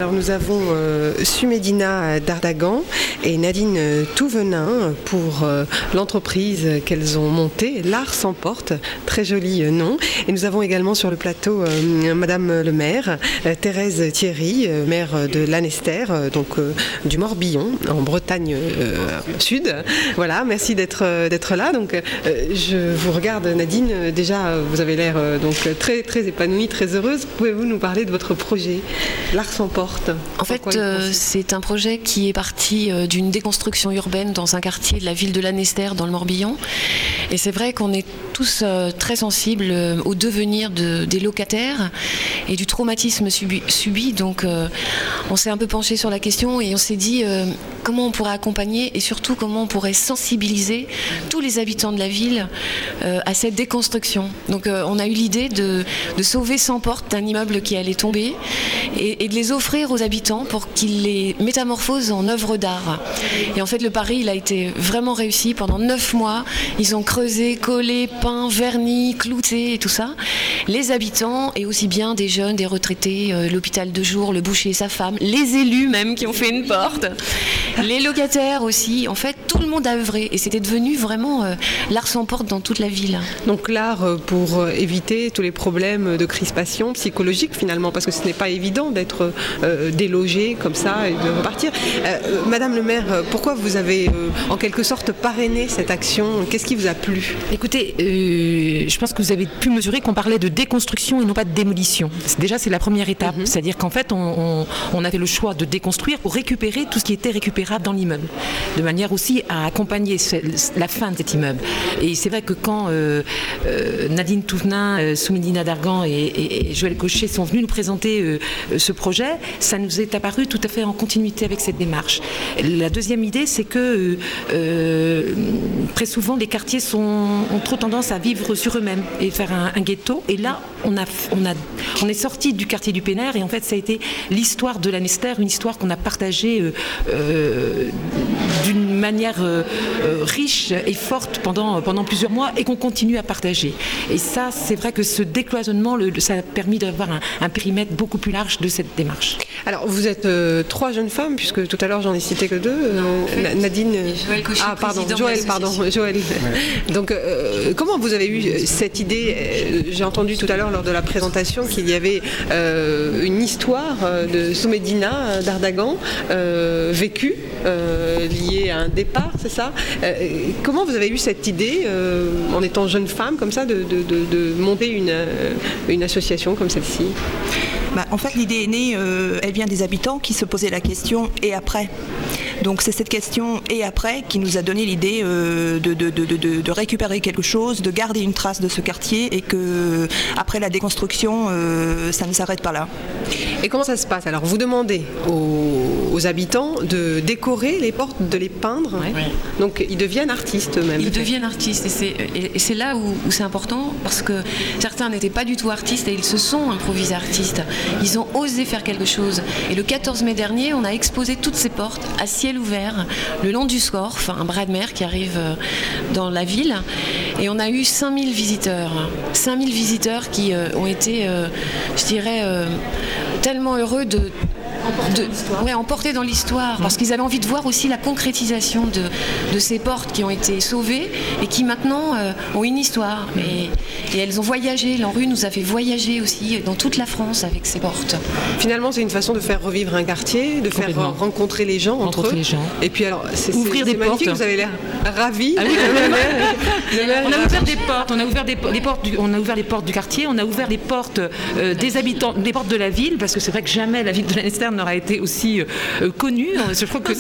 Alors nous avons Sumedina Dardagan et Nadine Touvenin pour l'entreprise qu'elles ont montée, L'Art s'emporte, très joli nom. Et nous avons également sur le plateau Madame le maire, Thérèse Thierry, maire de Lanester, donc du Morbihan, en Bretagne Sud. Voilà, merci d'être là. Donc je vous regarde Nadine, déjà vous avez l'air donc très, très épanouie, très heureuse. Pouvez-vous nous parler de votre projet, L'Art s'emporte? En fait, c'est un projet qui est parti d'une déconstruction urbaine dans un quartier de la ville de Lanester, dans le Morbihan. Et c'est vrai qu'on est tous très sensibles au devenir des locataires et du traumatisme subi. Donc on s'est un peu penché sur la question et on s'est dit comment on pourrait accompagner et surtout comment on pourrait sensibiliser tous les habitants de la ville à cette déconstruction. Donc on a eu l'idée de sauver 100 portes d'un immeuble qui allait tomber et de les offrir aux habitants pour qu'ils les métamorphosent en œuvres d'art. Et en fait le pari il a été vraiment réussi. Pendant 9 mois ils ont creusé, collé, peint, verni, clouté et tout ça. Les habitants et aussi bien des jeunes, des retraités, l'hôpital de jour, le boucher et sa femme, les élus même qui ont fait une porte, les locataires aussi. En fait tout le monde a œuvré et c'était devenu vraiment l'art s'emporte dans toute la ville. Donc l'art pour éviter tous les problèmes de crispation psychologique finalement, parce que ce n'est pas évident d'être délogé comme ça et de repartir. Madame le maire, pourquoi vous avez en quelque sorte parrainé cette action? Qu'est-ce qui vous a plu? Écoutez, je pense que vous avez pu mesurer qu'on parlait de déconstruction et non pas de démolition. Déjà, c'est la première étape. C'est-à-dire qu'en fait, on a fait le choix de déconstruire pour récupérer tout ce qui était récupérable dans l'immeuble, de manière aussi à accompagner la fin de cet immeuble. Et c'est vrai que quand Nadine Touvenin, Sumedina Dardagan et Joël Cochet sont venus nous présenter ce projet, ça nous est apparu tout à fait en continuité avec cette démarche. La deuxième idée, c'est que très souvent, les quartiers ont trop tendance à vivre sur eux-mêmes et faire un ghetto. Et là, on est sorti du quartier du Pénère et en fait, ça a été l'histoire de Lanester, une histoire qu'on a partagée d'une manière riche et forte pendant plusieurs mois et qu'on continue à partager. Et ça, c'est vrai que ce décloisonnement, ça a permis d'avoir un périmètre beaucoup plus large de cette démarche. Alors, vous êtes 3 jeunes femmes, puisque tout à l'heure, j'en ai cité que 2. Nadine... Joël Cochet, Joël. Ouais. Donc, comment vous avez eu cette idée? J'ai entendu tout à l'heure lors de la présentation qu'il y avait une histoire de Sumedina Dardagan vécue, liée à un départ, c'est ça? Comment vous avez eu cette idée, en étant jeune femme, comme ça, de monter une association comme celle-ci? En fait, l'idée est née, elle vient des habitants qui se posaient la question « et après ?» Donc c'est cette question « et après » qui nous a donné l'idée de récupérer quelque chose, de garder une trace de ce quartier et que après la déconstruction, ça ne s'arrête pas là. Et comment ça se passe? Alors vous demandez aux habitants de décorer les portes, de les peindre. Ouais. Donc ils deviennent artistes eux-mêmes. Ils deviennent artistes et c'est là où c'est important parce que certains n'étaient pas du tout artistes et ils se sont improvisés artistes. Ils ont osé faire quelque chose. Et le 14 mai dernier, on a exposé toutes ces portes à ciel ouvert le long du Scorff, un bras de mer qui arrive dans la ville. Et on a eu 5000 visiteurs. 5000 visiteurs qui ont été, je dirais, tellement heureux emportés dans l'histoire, parce qu'ils avaient envie de voir aussi la concrétisation de ces portes qui ont été sauvées et qui maintenant ont une histoire. Et elles ont voyagé, l'ANRU nous a fait voyager aussi dans toute la France avec ces portes. Finalement, c'est une façon de faire revivre un quartier, de faire rencontrer les gens entre eux. Et puis alors, ouvrir des portes. Vous avez l'air ravis. Ah oui, on a ouvert des portes, on a ouvert les portes du quartier, on a ouvert les portes des habitants, des portes de la ville, parce que c'est vrai que jamais la ville de Lanester n'aura été aussi connue. Je trouve que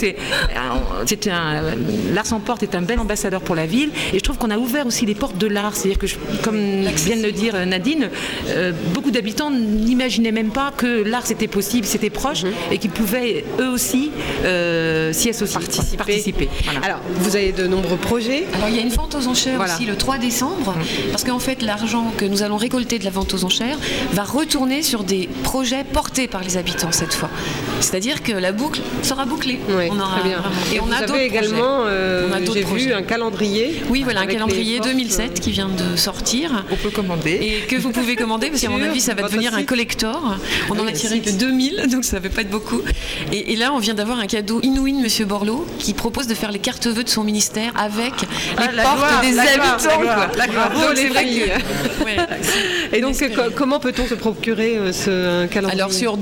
l'Art s'emporte est un bel ambassadeur pour la ville, et je trouve qu'on a ouvert aussi les portes de l'art. C'est-à-dire que, comme vient de le dire Nadine, beaucoup d'habitants n'imaginaient même pas que l'art c'était possible, c'était proche, et qu'ils pouvaient eux aussi s'y associer, participer. Voilà. Alors, vous avez de nombreux projets. Alors, il y a une vente aux enchères aussi le 3 décembre, parce qu'en fait, l'argent que nous allons récolter de la vente aux enchères va retourner sur des projets portés par les habitants cette fois. C'est-à-dire que la boucle sera bouclée. Oui, on aura très bien. Et on a vous avez également, j'ai vu un calendrier. Oui, voilà, un calendrier 2007 qui vient de sortir. On peut commander. Et que vous pouvez commander, parce qu'à mon avis, ça va devenir un collector. On en a tiré que 2000, donc ça ne va pas être beaucoup. Et là, on vient d'avoir un cadeau inouï de M. Borloo, qui propose de faire les cartes vœux de son ministère avec les portes des habitants. La gloire. C'est vrai que... Ouais. Et donc, comment peut-on se procurer ce calendrier? Alors, sur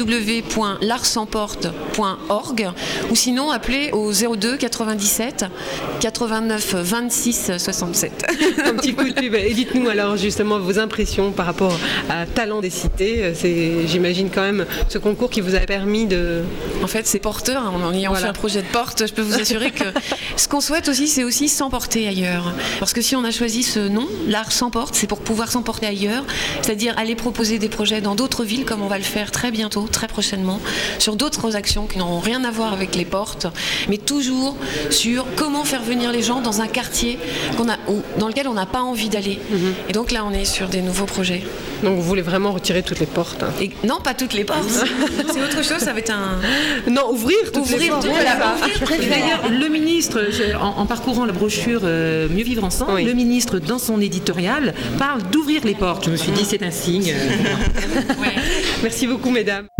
www.larsemporte.org ou sinon, appelez au 02 97 89 26 67. Un petit coup de pub. Et dites-nous alors justement vos impressions par rapport à Talent des Cités. C'est, j'imagine, quand même ce concours qui vous a permis de... En fait, c'est porteur. En ayant fait un projet de porte, je peux vous assurer que ce qu'on souhaite aussi, c'est aussi s'emporter ailleurs. Parce que si on a choisi ce nom, l'art s'emporte, c'est pour pouvoir s'emporter ailleurs, c'est-à-dire aller proposer des projets dans d'autres villes, comme on va le faire très bientôt, très prochainement, sur d'autres actions qui n'auront rien à voir avec les portes, mais toujours sur comment faire venir les gens dans un quartier dans lequel on n'a pas envie d'aller. Et donc là, on est sur des nouveaux projets. Donc vous voulez vraiment retirer toutes les portes? Et non, pas toutes les portes. C'est autre chose, ça va être un... Non, ouvrir toutes les portes. D'ailleurs, le ministre, en parcourant la brochure Mieux vivre ensemble, le ministre, dans son éditorial, parle d'ouvrir les portes. Je me suis dit, c'est un signe. Merci beaucoup, mesdames.